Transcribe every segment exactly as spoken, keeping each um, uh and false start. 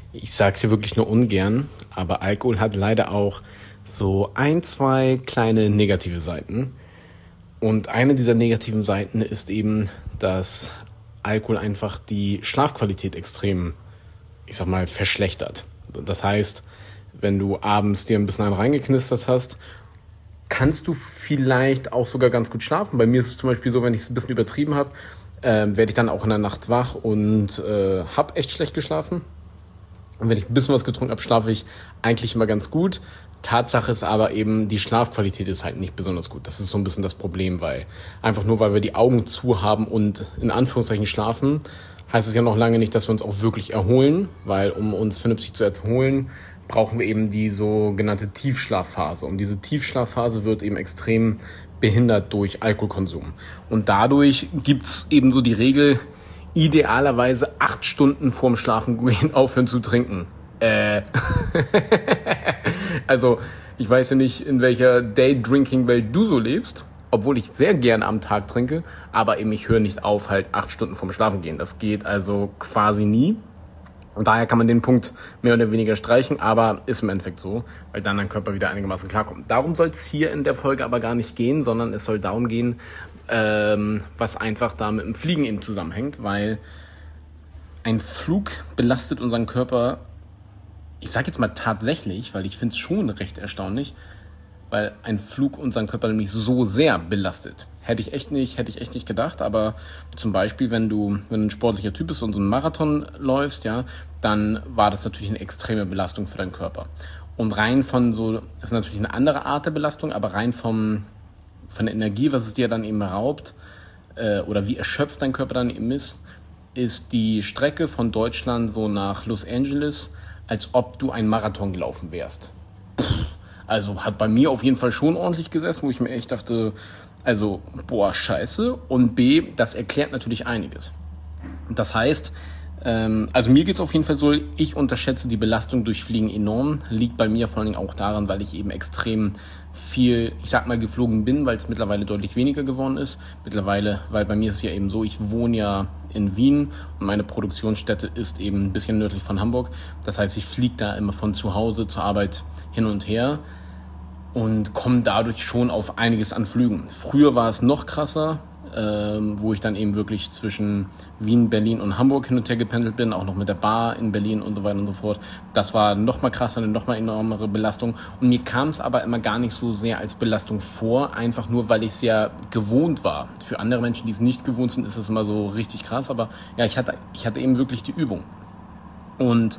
Ich sag's hier wirklich nur ungern, aber Alkohol hat leider auch so ein, zwei kleine negative Seiten. Und eine dieser negativen Seiten ist eben, dass Alkohol einfach die Schlafqualität extrem, ich sag mal, verschlechtert. Das heißt, wenn du abends dir ein bisschen einen reingeknistert hast, kannst du vielleicht auch sogar ganz gut schlafen. Bei mir ist es zum Beispiel so, wenn ich es ein bisschen übertrieben habe, äh, werde ich dann auch in der Nacht wach und äh, habe echt schlecht geschlafen. Und wenn ich ein bisschen was getrunken habe, schlafe ich eigentlich immer ganz gut. Tatsache ist aber eben, die Schlafqualität ist halt nicht besonders gut. Das ist so ein bisschen das Problem, weil einfach nur, weil wir die Augen zu haben und in Anführungszeichen schlafen, heißt es ja noch lange nicht, dass wir uns auch wirklich erholen, weil um uns vernünftig zu erholen, brauchen wir eben die sogenannte Tiefschlafphase. Und diese Tiefschlafphase wird eben extrem behindert durch Alkoholkonsum. Und dadurch gibt's eben so die Regel, idealerweise acht Stunden vorm Schlafengehen aufhören zu trinken. Äh. Also, ich weiß ja nicht, in welcher Day-Drinking-Welt du so lebst, obwohl ich sehr gerne am Tag trinke, aber eben ich höre nicht auf, halt acht Stunden vorm Schlafengehen. Das geht also quasi nie. Und daher kann man den Punkt mehr oder weniger streichen, aber ist im Endeffekt so, weil dann dein Körper wieder einigermaßen klarkommt. Darum soll es hier in der Folge aber gar nicht gehen, sondern es soll darum gehen, ähm, was einfach da mit dem Fliegen eben zusammenhängt, weil ein Flug belastet unseren Körper, ich sage jetzt mal tatsächlich, weil ich finde es schon recht erstaunlich, weil ein Flug unseren Körper nämlich so sehr belastet. Hätte ich echt nicht, hätte ich echt nicht gedacht, aber zum Beispiel, wenn du, wenn du ein sportlicher Typ bist und so einen Marathon läufst, ja, dann war das natürlich eine extreme Belastung für deinen Körper. Und rein von so, das ist natürlich eine andere Art der Belastung, aber rein vom, von der Energie, was es dir dann eben raubt, äh, oder wie erschöpft dein Körper dann eben ist, ist die Strecke von Deutschland so nach Los Angeles, als ob du einen Marathon gelaufen wärst. Pff, also hat bei mir auf jeden Fall schon ordentlich gesessen, wo ich mir echt dachte, also, boah, scheiße. Und B, das erklärt natürlich einiges. Das heißt, ähm, also mir geht's auf jeden Fall so, ich unterschätze die Belastung durch Fliegen enorm. Liegt bei mir vor allen Dingen auch daran, weil ich eben extrem viel, ich sag mal, geflogen bin, weil es mittlerweile deutlich weniger geworden ist. Mittlerweile, weil bei mir ist es ja eben so, ich wohne ja in Wien und meine Produktionsstätte ist eben ein bisschen nördlich von Hamburg. Das heißt, ich fliege da immer von zu Hause zur Arbeit hin und her und komme dadurch schon auf einiges an Flügen. Früher war es noch krasser, ähm, wo ich dann eben wirklich zwischen Wien, Berlin und Hamburg hin und her gependelt bin, auch noch mit der Bar in Berlin und so weiter und so fort. Das war noch mal krasser, eine noch mal enormere Belastung. Und mir kam es aber immer gar nicht so sehr als Belastung vor, einfach nur, weil ich es ja gewohnt war. Für andere Menschen, die es nicht gewohnt sind, ist es immer so richtig krass. Aber ja, ich hatte, ich hatte eben wirklich die Übung. Und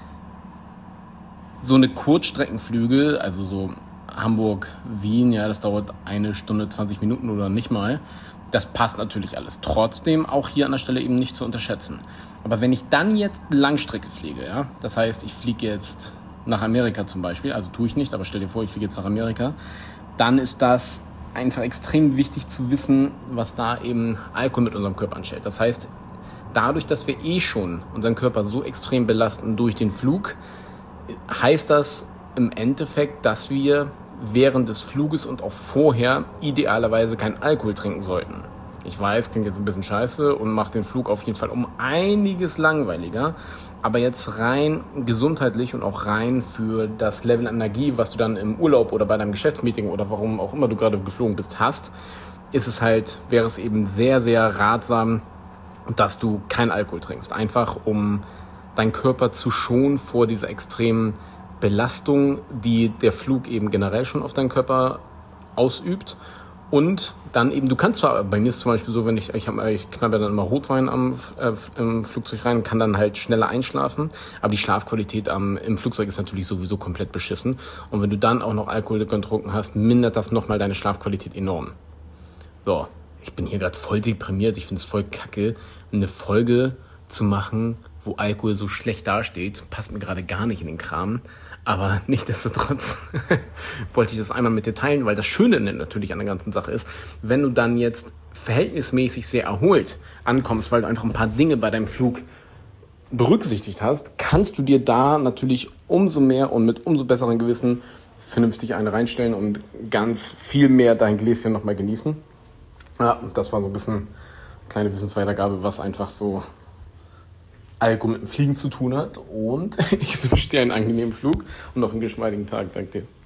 so eine Kurzstreckenflüge, also so Hamburg, Wien, ja, das dauert eine Stunde, zwanzig Minuten oder nicht mal. Das passt natürlich alles. Trotzdem auch hier an der Stelle eben nicht zu unterschätzen. Aber wenn ich dann jetzt Langstrecke fliege, ja, das heißt, ich fliege jetzt nach Amerika zum Beispiel, also tue ich nicht, aber stell dir vor, ich fliege jetzt nach Amerika, dann ist das einfach extrem wichtig zu wissen, was da eben Alkohol mit unserem Körper anstellt. Das heißt, dadurch, dass wir eh schon unseren Körper so extrem belasten durch den Flug, heißt das im Endeffekt, dass wir während des Fluges und auch vorher idealerweise keinen Alkohol trinken sollten. Ich weiß, klingt jetzt ein bisschen scheiße und macht den Flug auf jeden Fall um einiges langweiliger, aber jetzt rein gesundheitlich und auch rein für das Level an Energie, was du dann im Urlaub oder bei deinem Geschäftsmeeting oder warum auch immer du gerade geflogen bist, hast, ist es halt, wäre es eben sehr, sehr ratsam, dass du keinen Alkohol trinkst. Einfach um deinen Körper zu schonen vor dieser extremen Belastung, die der Flug eben generell schon auf deinen Körper ausübt. Und dann eben, du kannst zwar, bei mir ist es zum Beispiel so, wenn ich, ich, hab, ich knappe dann immer Rotwein am, äh, im Flugzeug rein, kann dann halt schneller einschlafen, aber die Schlafqualität am, im Flugzeug ist natürlich sowieso komplett beschissen. Und wenn du dann auch noch Alkohol getrunken hast, mindert das nochmal deine Schlafqualität enorm. So, ich bin hier gerade voll deprimiert, ich finde es voll kacke, eine Folge zu machen, wo Alkohol so schlecht dasteht, passt mir gerade gar nicht in den Kram. Aber nichtsdestotrotz wollte ich das einmal mit dir teilen, weil das Schöne natürlich an der ganzen Sache ist, wenn du dann jetzt verhältnismäßig sehr erholt ankommst, weil du einfach ein paar Dinge bei deinem Flug berücksichtigt hast, kannst du dir da natürlich umso mehr und mit umso besserem Gewissen vernünftig eine reinstellen und ganz viel mehr dein Gläschen nochmal genießen. Ja, das war so ein bisschen eine kleine Wissensweitergabe, was einfach so Alkohol mit dem Fliegen zu tun hat. Und ich wünsche dir einen angenehmen Flug und noch einen geschmeidigen Tag. Danke dir.